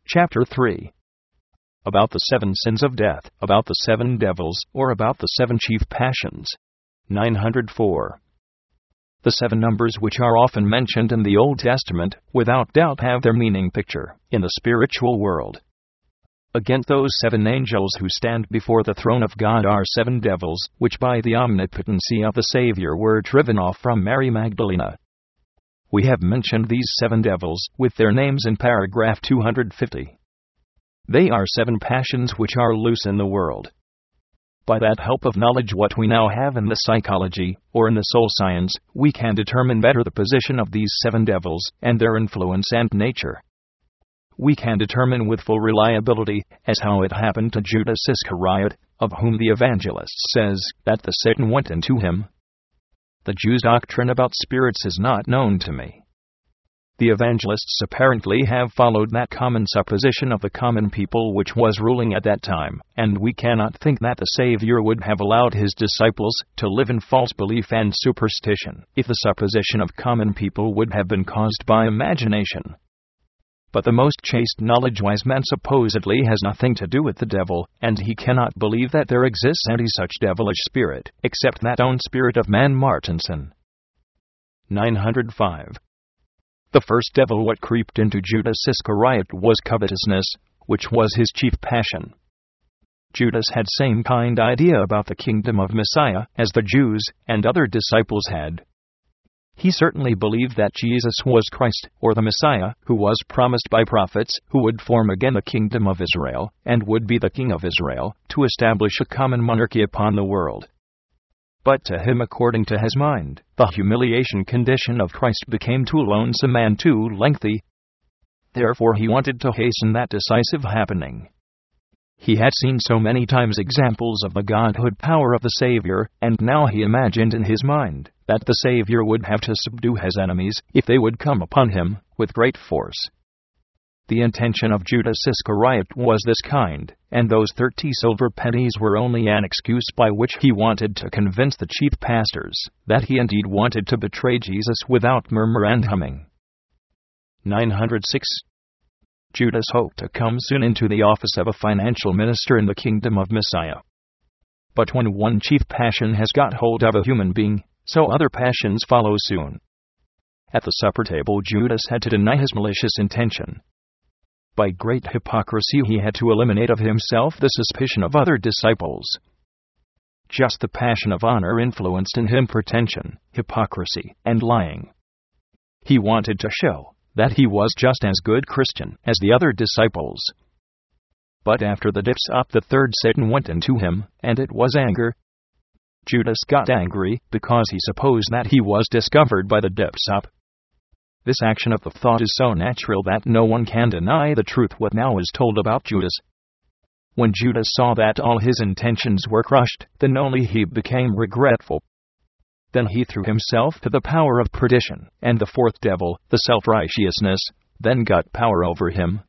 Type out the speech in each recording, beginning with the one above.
Chapter 3. About the 7 sins of death, about the 7 devils, or about the 7 chief passions. 904. The 7 numbers which are often mentioned in the Old Testament, without doubt have their meaning picture in the spiritual world. Against those 7 angels who stand before the throne of God are 7 devils, which by the omnipotency of the Savior were driven off from Mary Magdalene. We have mentioned these 7 devils, with their names in paragraph 250. They are 7 passions which are loose in the world. By that help of knowledge what we now have in the psychology, or in the soul science, we can determine better the position of these 7 devils, and their influence and nature. We can determine with full reliability, as how it happened to Judas Iscariot, of whom the evangelist says, that the Satan went into him. The Jews' doctrine about spirits is not known to me. The evangelists apparently have followed that common supposition of the common people which was ruling at that time, and we cannot think that the Savior would have allowed his disciples to live in false belief and superstition, if the supposition of common people would have been caused by imagination. But the most chaste knowledge-wise man supposedly has nothing to do with the devil, and he cannot believe that there exists any such devilish spirit, except that own spirit of man Martensen. 905. The first devil what creeped into Judas Iscariot was covetousness, which was his chief passion. Judas had same kind idea about the kingdom of Messiah as the Jews and other disciples had. He certainly believed that Jesus was Christ, or the Messiah, who was promised by prophets, who would form again the kingdom of Israel, and would be the king of Israel, to establish a common monarchy upon the world. But to him, according to his mind, the humiliation condition of Christ became too lonesome and too lengthy. Therefore he wanted to hasten that decisive happening. He had seen so many times examples of the Godhood power of the Savior, and now he imagined in his mind that the Savior would have to subdue his enemies, if they would come upon him, with great force. The intention of Judas Iscariot was this kind, and those 30 silver pennies were only an excuse by which he wanted to convince the chief pastors that he indeed wanted to betray Jesus without murmur and humming. 906. Judas hoped to come soon into the office of a financial minister in the kingdom of Messiah. But when one chief passion has got hold of a human being, so other passions follow soon. At the supper table Judas had to deny his malicious intention. By great hypocrisy he had to eliminate of himself the suspicion of other disciples. Just the passion of honor influenced in him pretension, hypocrisy, and lying. He wanted to show that he was just as good Christian as the other disciples. But after the dips up the third Satan went into him, and it was anger. Judas got angry because he supposed that he was discovered by the dips up. This action of the thought is so natural that no one can deny the truth what now is told about Judas. When Judas saw that all his intentions were crushed, then only he became regretful. Then he threw himself to the power of perdition, and the 4th devil, the self-righteousness, then got power over him.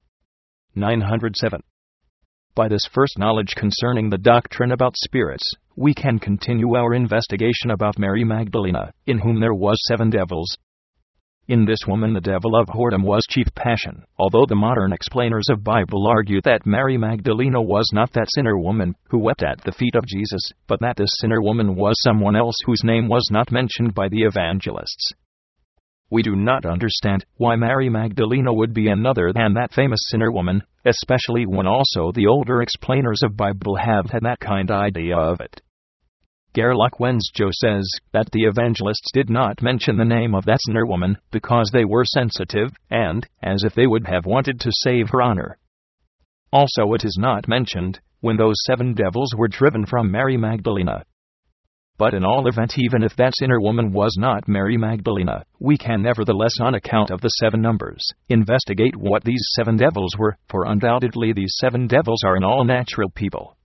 907. By this first knowledge concerning the doctrine about spirits, we can continue our investigation about Mary Magdalene, in whom there was 7 devils. In this woman the devil of whoredom was chief passion, although the modern explainers of Bible argue that Mary Magdalene was not that sinner woman who wept at the feet of Jesus, but that this sinner woman was someone else whose name was not mentioned by the evangelists. We do not understand why Mary Magdalene would be another than that famous sinner woman, especially when also the older explainers of Bible have had that kind idea of it. Gerlach Wensjo says that the evangelists did not mention the name of that sinner woman because they were sensitive, and as if they would have wanted to save her honor. Also it is not mentioned when those 7 devils were driven from Mary Magdalene. But in all event, even if that sinner woman was not Mary Magdalene, we can nevertheless, on account of the 7 numbers, investigate what these 7 devils were, for undoubtedly these 7 devils are in all natural people.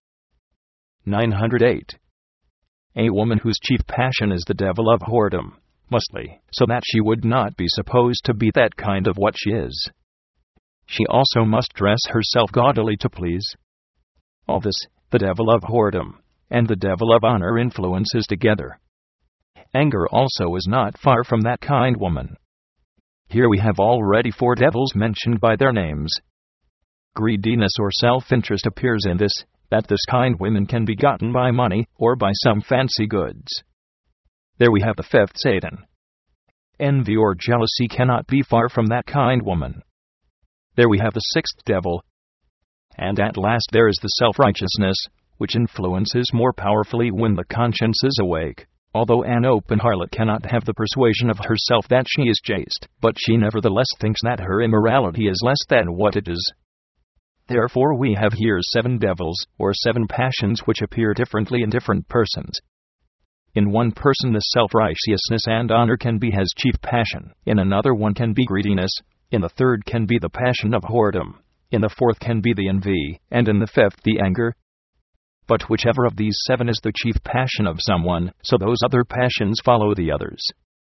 908. A woman whose chief passion is the devil of whoredom, mustly, so that she would not be supposed to be that kind of what she is. She also must dress herself gaudily to please. All this, the devil of whoredom, and the devil of honor influences together. Anger also is not far from that kind woman. Here we have already 4 devils mentioned by their names. Greediness or self-interest appears in this, that this kind women can be gotten by money, or by some fancy goods. There we have the fifth Satan. Envy or jealousy cannot be far from that kind woman. There we have the sixth devil. And at last there is the self-righteousness, which influences more powerfully when the conscience is awake. Although an open harlot cannot have the persuasion of herself that she is chaste, but she nevertheless thinks that her immorality is less than what it is. Therefore we have here 7 devils, or 7 passions which appear differently in different persons. In one person the self-righteousness and honor can be his chief passion, in another one can be greediness, in the third can be the passion of whoredom, in the fourth can be the envy, and in the fifth the anger. But whichever of these 7 is the chief passion of someone, so those other passions follow the others.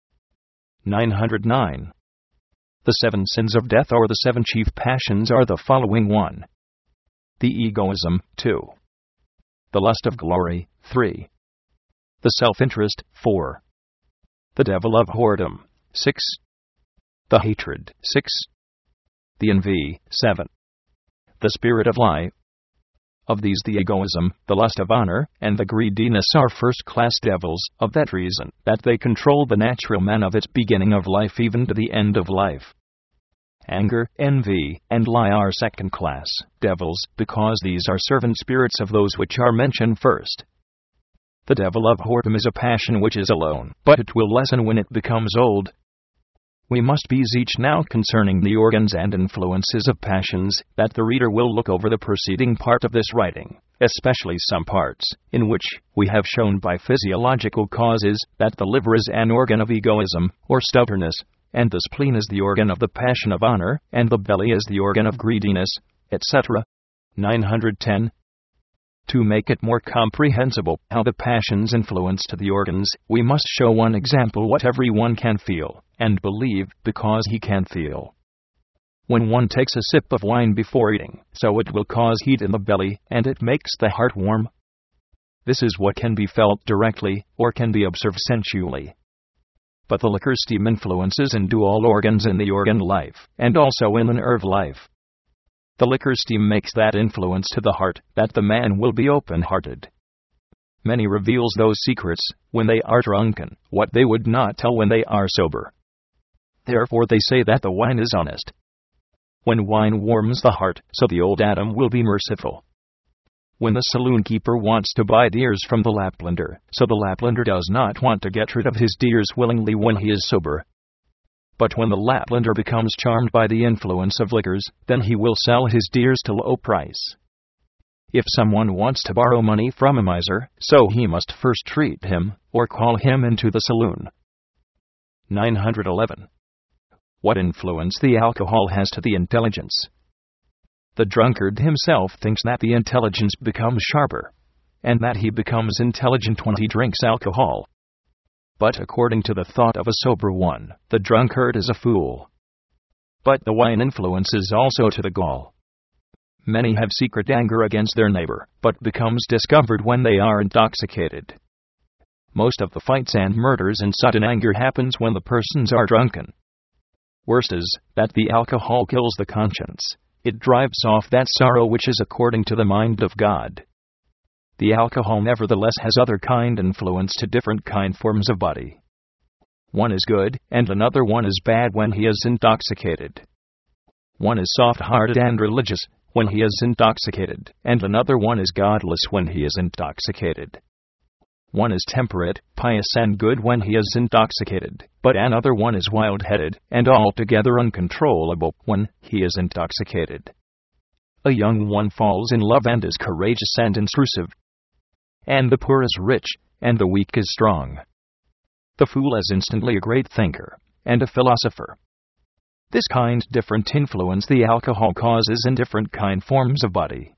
909. The 7 sins of death or the 7 chief passions are the following: 1. The egoism, 2. The lust of glory, 3. The self-interest, 4. The devil of whoredom, 6. The hatred, 6. The envy, 7. The spirit of lie. Of these the egoism, the lust of honor, and the greediness are first-class devils, of that reason, that they control the natural man of its beginning of life even to the end of life. Anger, envy, and lie are second-class devils, because these are servant spirits of those which are mentioned first. The devil of whoredom is a passion which is alone, but it will lessen when it becomes old. We must beseech now concerning the organs and influences of passions, that the reader will look over the preceding part of this writing, especially some parts, in which we have shown by physiological causes that the liver is an organ of egoism, or stubbornness, and the spleen is the organ of the passion of honor, and the belly is the organ of greediness, etc. 910. To make it more comprehensible how the passions influence to the organs, we must show one example what every one can feel, and believe, because he can feel. When one takes a sip of wine before eating, so it will cause heat in the belly, and it makes the heart warm. This is what can be felt directly, or can be observed sensually. But the liquor steam influences into all organs in the organ life, and also in the nerve life. The liquor steam makes that influence to the heart, that the man will be open-hearted. Many reveals those secrets, when they are drunken, what they would not tell when they are sober. Therefore they say that the wine is honest. When wine warms the heart, so the old Adam will be merciful. When the saloon keeper wants to buy deers from the Laplander, so the Laplander does not want to get rid of his deers willingly when he is sober. But when the Laplander becomes charmed by the influence of liquors, then he will sell his deers to low price. If someone wants to borrow money from a miser, so he must first treat him, or call him into the saloon. 911. What influence the alcohol has to the intelligence. The drunkard himself thinks that the intelligence becomes sharper, and that he becomes intelligent when he drinks alcohol. But according to the thought of a sober one, the drunkard is a fool. But the wine influences also to the gall. Many have secret anger against their neighbor, but becomes discovered when they are intoxicated. Most of the fights and murders in sudden anger happens when the persons are drunken. Worst is, that the alcohol kills the conscience. It drives off that sorrow which is according to the mind of God. The alcohol nevertheless has other kind influence to different kind forms of body. One is good, and another one is bad when he is intoxicated. One is soft-hearted and religious, when he is intoxicated, and another one is godless when he is intoxicated. One is temperate, pious and good when he is intoxicated, but another one is wild-headed, and altogether uncontrollable when he is intoxicated. A young one falls in love and is courageous and intrusive. And the poor is rich, and the weak is strong. The fool is instantly a great thinker, and a philosopher. This kind different influence the alcohol causes in different kind forms of body.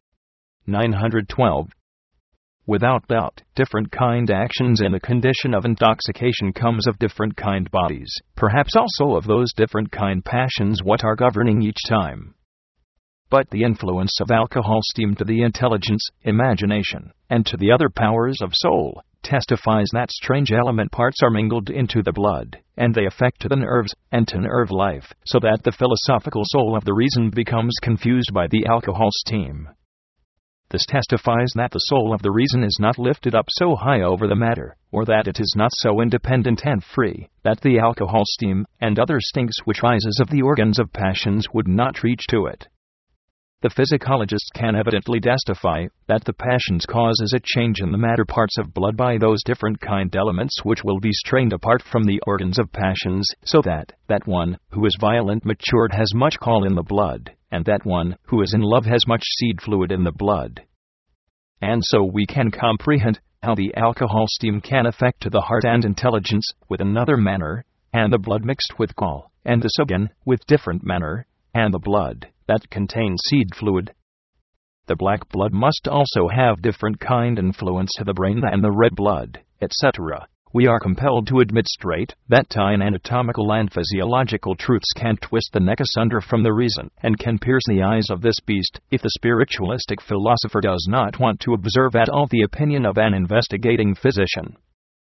912. Without doubt, different kind actions in the condition of intoxication comes of different kind bodies, perhaps also of those different kind passions what are governing each time. But the influence of alcohol steam to the intelligence, imagination, and to the other powers of soul, testifies that strange element parts are mingled into the blood, and they affect the nerves and to nerve life, so that the philosophical soul of the reason becomes confused by the alcohol steam. This testifies that the soul of the reason is not lifted up so high over the matter, or that it is not so independent and free, that the alcohol steam and other stinks which rises of the organs of passions would not reach to it. The physiologist can evidently testify that the passions causes a change in the matter parts of blood by those different kind elements which will be strained apart from the organs of passions, so that one who is violent matured has much gall in the blood, and that one who is in love has much seed fluid in the blood. And so we can comprehend how the alcohol steam can affect the heart and intelligence with another manner, and the blood mixed with gall, and this again with different manner, and the blood that contains seed fluid. The black blood must also have different kind influence to the brain than the red blood, etc. We are compelled to admit straight that time anatomical and physiological truths can twist the neck asunder from the reason, and can pierce the eyes of this beast, if the spiritualistic philosopher does not want to observe at all the opinion of an investigating physician.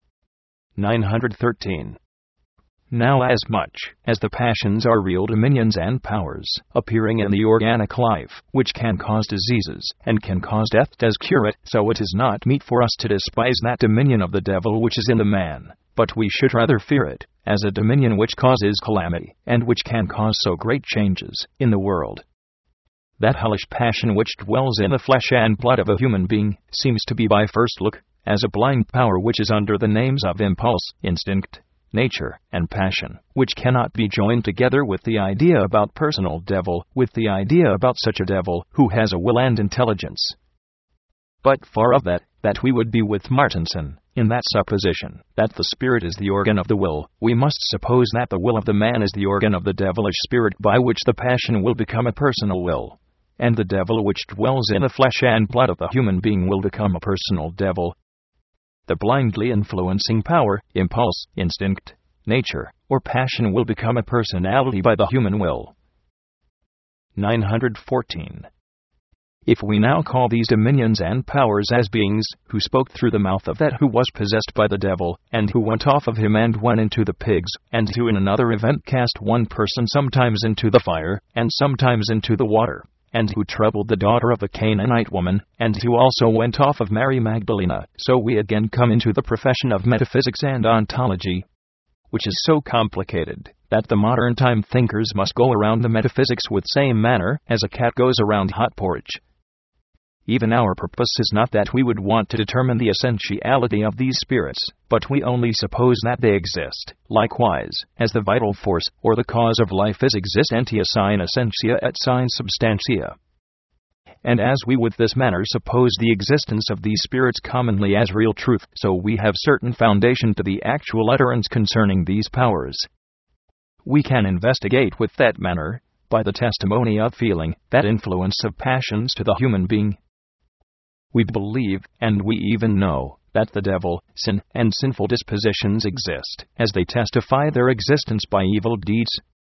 913. Now, as much as the passions are real dominions and powers, appearing in the organic life, which can cause diseases, and can cause death as curate, so it is not meet for us to despise that dominion of the devil which is in the man, but we should rather fear it, as a dominion which causes calamity, and which can cause so great changes in the world. That hellish passion which dwells in the flesh and blood of a human being, seems to be by first look, as a blind power which is under the names of impulse, instinct, nature, and passion, which cannot be joined together with the idea about personal devil, with the idea about such a devil who has a will and intelligence. But far of that we would be with Martensen, in that supposition, that the spirit is the organ of the will. We must suppose that the will of the man is the organ of the devilish spirit by which the passion will become a personal will, and the devil which dwells in the flesh and blood of the human being will become a personal devil. The blindly influencing power, impulse, instinct, nature, or passion will become a personality by the human will. 914. If we now call these dominions and powers as beings who spoke through the mouth of that who was possessed by the devil, and who went off of him and went into the pigs, and who in another event cast one person sometimes into the fire, and sometimes into the water, and who troubled the daughter of the Canaanite woman, and who also went off of Mary Magdalena, so we again come into the profession of metaphysics and ontology, which is so complicated that the modern time thinkers must go around the metaphysics with same manner as a cat goes around hot porridge. Even our purpose is not that we would want to determine the essentiality of these spirits, but we only suppose that they exist, likewise, as the vital force, or the cause of life is existentia sine essentia et sine substantia. And as we with this manner suppose the existence of these spirits commonly as real truth, so we have certain foundation to the actual utterance concerning these powers. We can investigate with that manner, by the testimony of feeling, that influence of passions to the human being. We believe, and we even know, that the devil, sin, and sinful dispositions exist, as they testify their existence by evil deeds.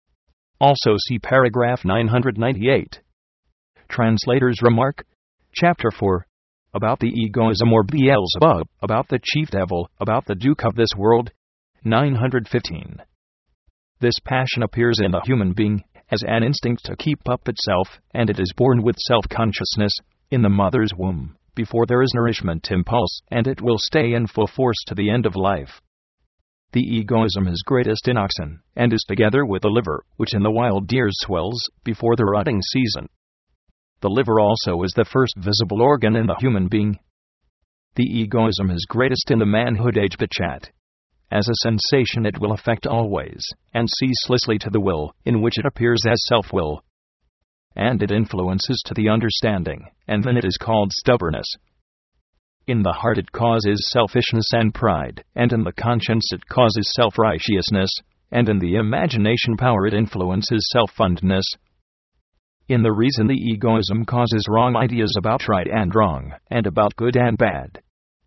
Also see paragraph 998. Translator's remark. Chapter 4. About the egoism or Beelzebub, about the chief devil, about the duke of this world. 915. This passion appears in the human being as an instinct to keep up itself, and it is born with self-consciousness in the mother's womb, before there is nourishment impulse, and it will stay in full force to the end of life. The egoism is greatest in oxen, and is together with the liver, which in the wild deers swells before the rutting season. The liver also is the first visible organ in the human being. The egoism is greatest in the manhood age but chat. As a sensation it will affect always, and ceaselessly to the will, in which it appears as self-will. And it influences to the understanding, and then it is called stubbornness. In the heart it causes selfishness and pride, and in the conscience it causes self-righteousness, and in the imagination power it influences self-fondness. In the reason the egoism causes wrong ideas about right and wrong, and about good and bad.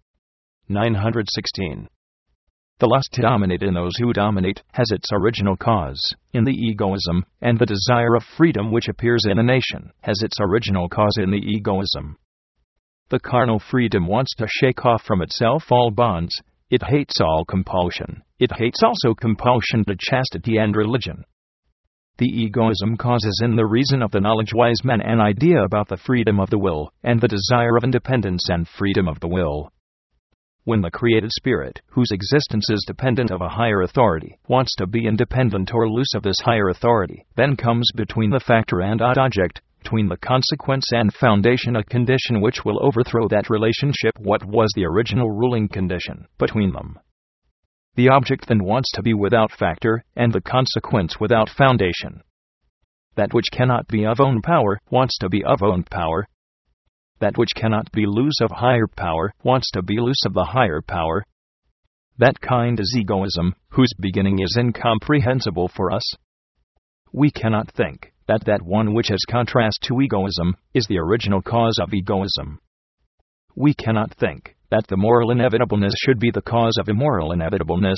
916. The lust to dominate in those who dominate has its original cause in the egoism, and the desire of freedom which appears in a nation has its original cause in the egoism. The carnal freedom wants to shake off from itself all bonds. It hates all compulsion. It hates also compulsion to chastity and religion. The egoism causes in the reason of the knowledge-wise man an idea about the freedom of the will, and the desire of independence and freedom of the will. When the created spirit, whose existence is dependent of a higher authority, wants to be independent or loose of this higher authority, then comes between the factor and object, between the consequence and foundation, a condition which will overthrow that relationship, what was the original ruling condition, between them. The object then wants to be without factor, and the consequence without foundation. That which cannot be of own power, wants to be of own power. That which cannot be loose of higher power, wants to be loose of the higher power. That kind is egoism, whose beginning is incomprehensible for us. We cannot think that one which is contrast to egoism is the original cause of egoism. We cannot think that the moral inevitableness should be the cause of immoral inevitableness.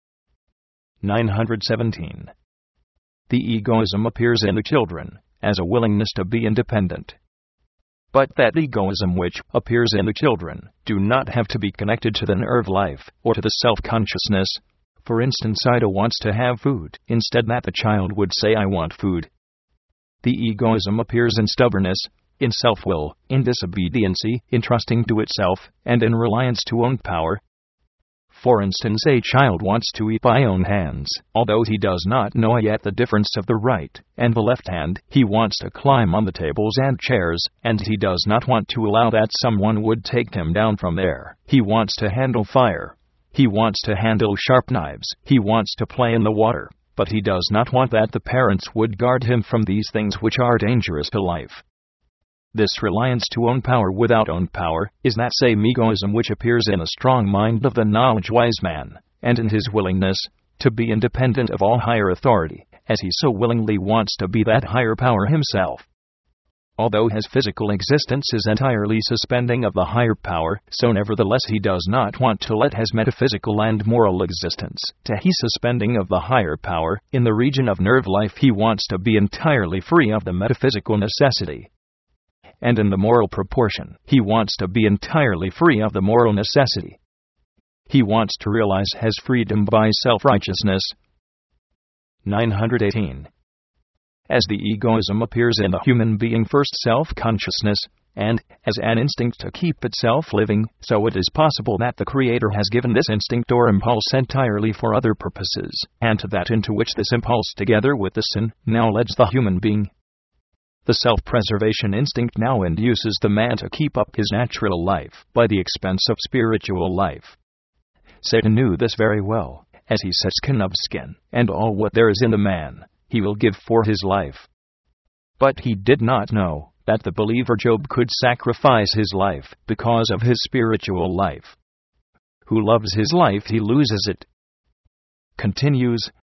917. The egoism appears in the children as a willingness to be independent. But that egoism which appears in the children do not have to be connected to the nerve life or to the self-consciousness. For instance, Ida wants to have food, instead that the child would say, I want food. The egoism appears in stubbornness, in self-will, in disobediency, in trusting to itself, and in reliance to own power. For instance, a child wants to eat by own hands, although he does not know yet the difference of the right and the left hand. He wants to climb on the tables and chairs, and he does not want to allow that someone would take him down from there. He wants to handle fire. He wants to handle sharp knives. He wants to play in the water. But he does not want that the parents would guard him from these things which are dangerous to life. This reliance to own power without own power is that same egoism which appears in the strong mind of the knowledge-wise man, and in his willingness to be independent of all higher authority, as he so willingly wants to be that higher power himself. Although his physical existence is entirely suspending of the higher power, so nevertheless he does not want to let his metaphysical and moral existence to he suspending of the higher power. In the region of nerve life he wants to be entirely free of the metaphysical necessity. And in the moral proportion, he wants to be entirely free of the moral necessity. He wants to realize his freedom by self-righteousness. 918. As the egoism appears in the human being, first self-consciousness, and, as an instinct to keep itself living, so it is possible that the Creator has given this instinct or impulse entirely for other purposes, and to that into which this impulse together with the sin now leads the human being. The self-preservation instinct now induces the man to keep up his natural life by the expense of spiritual life. Satan knew this very well, as he said, skin of skin, and all what there is in the man he will give for his life. But he did not know that the believer Job could sacrifice his life because of his spiritual life. Who loves his life, he loses it. Continues